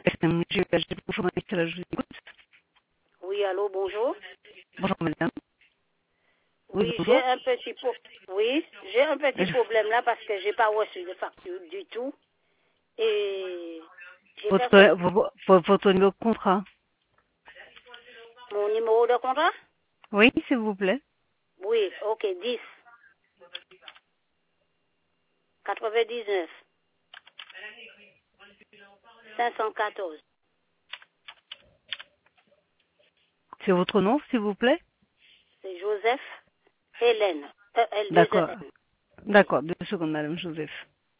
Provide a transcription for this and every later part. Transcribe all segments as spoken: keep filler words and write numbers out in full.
Je, je, bonjour, je vous écoute. Oui, allô, bonjour. Bonjour, madame. Oui, Oui, bonjour. j'ai un petit pro- oui, j'ai un petit Je- problème là parce que j'ai pas reçu de facture du tout. Et j'ai fait Votre, ce- vo- vo- votre numéro de contrat. mon numéro de contrat. Oui, s'il vous plaît. Oui, ok, dix quatre-vingt-dix-neuf cinq cent quatorze. C'est votre nom, s'il vous plaît. C'est Joseph Hélène. E L deux E D'accord. N. D'accord, deux secondes, madame Joseph.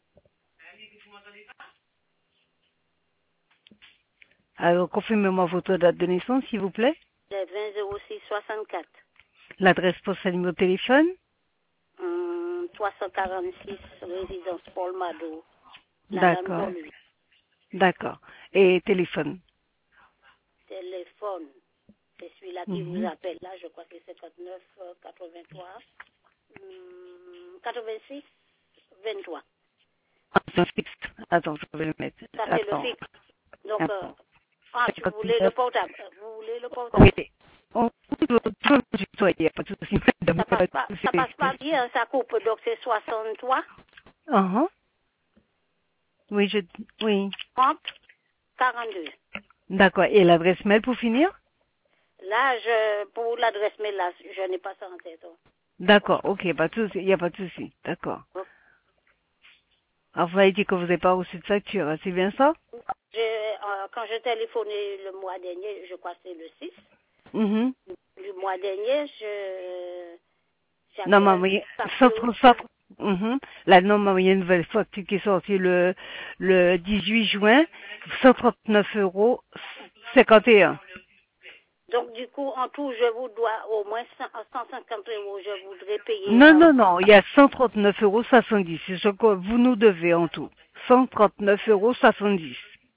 Alors, confirmez-moi votre date de naissance, s'il vous plaît. Le vingt zéro six soixante-quatre. L'adresse postale, numéro de téléphone. Hum, trois cent quarante-six résidence Paul Mado. Madame D'accord. Paul huit. D'accord. Et téléphone. Téléphone. C'est celui-là qui vous Mhm. appelle là, je crois que c'est cinquante-neuf euh, quatre-vingt-trois hum, quatre-vingt-six vingt-trois. Ah, c'est un fixe. Attends, je vais le mettre. Ça c'est le Attends. fixe. Donc, euh, Attends. ah, tu voulais le cinquante-neuf. portable. Euh, Vous voulez le Oui. portable. On peut me tutoyer, il n'y a pas de souci, madame. Ça Il n'y a passe pas pas, de ça passe pas souci. bien, ça coupe. Donc c'est soixante-trois Uh-huh. Oui, je, oui. trente quarante-deux. D'accord. Et l'adresse mail pour finir? Là, je, pour l'adresse mail, là, je n'ai pas ça en tête. hein. D'accord. Ok, pas de souci. Il n'y a pas de souci. D'accord. Alors, vous avez dit que vous n'avez pas reçu de facture, hein, c'est bien ça? J'ai, euh, quand j'ai téléphoné le mois dernier, je crois que c'est le six Mhm. du mois dernier, je, Non, j'avais mais une oui, sauf, facture. sauf, mhm. Là, non, mais il y a une nouvelle facture qui est sortie le, le dix-huit juin, cent trente-neuf euros, cinquante et un. Donc, du coup, en tout, je vous dois au moins cent cinquante euros. Je voudrais payer Non, euh, non, non, il y a cent trente-neuf euros soixante-dix. C'est ce que vous nous devez en tout. cent trente-neuf euros soixante-dix.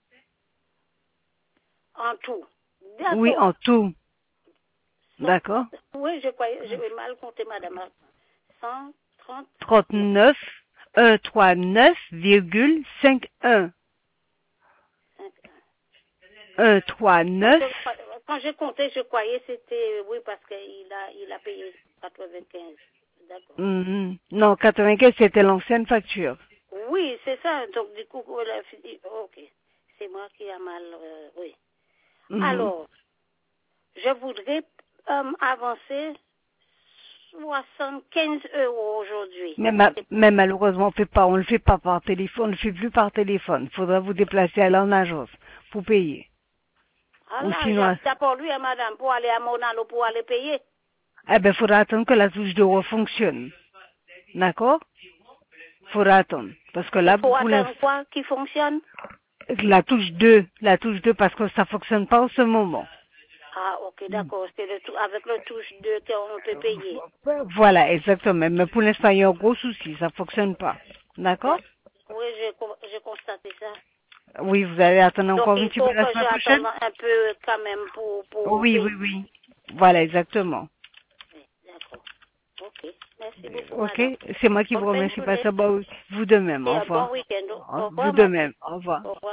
en tout. Oui, D'accord. en tout. cent D'accord? trente. Oui, je croyais, j'avais mal compté, madame. cent trente. Non. trente-neuf, cent trente-neuf virgule cinquante et un. cent Quand trente-neuf. je, quand j'ai compté, je croyais que c'était, oui, parce qu'il a, il a payé quatre-vingt-quinze. D'accord. Mhm. Non, quatre-vingt-quinze, c'était l'ancienne facture. Oui, c'est ça. Donc, du coup, voilà, ok. C'est moi qui a mal, euh, oui. Mhm. Alors, je voudrais euh, avancer soixante-quinze euros aujourd'hui. Mais, ma- mais malheureusement, on fait pas, on le fait pas par téléphone, on le fait plus par téléphone. Il faudra vous déplacer à en agence pour payer. Ah Ou là, sinon, j'habite pour lui, hein, madame, pour aller à Monalo, pour aller payer. eh ben, faudra attendre que la touche d'euro fonctionne. D'accord? Faudra attendre. Parce que Il là, faut pour l'instant, attendre quoi qui fonctionne? la touche deux, la touche deux, parce que ça fonctionne pas en ce moment. Ah, ok, d'accord. C'est le tout, avec le touche deux qu'on peut payer. Voilà, exactement. Mais pour l'instant, il y a un gros souci, ça fonctionne pas. D'accord? Ouais. Oui, j'ai con- j'ai constaté ça. Oui, vous allez attendre Donc, encore un il petit peu faut la que semaine prochaine? j'attende un peu quand même pour, pour Oui, oui, payer. oui. Voilà, exactement. Oui, d'accord. Ok. Merci beaucoup, Ok, madame. c'est moi qui vous Bonne fin de remercie. journée Passez bon, vous de même. Au et un bon revoir. week-end. Au Vous revoir, de madame. même. Au revoir. Au revoir.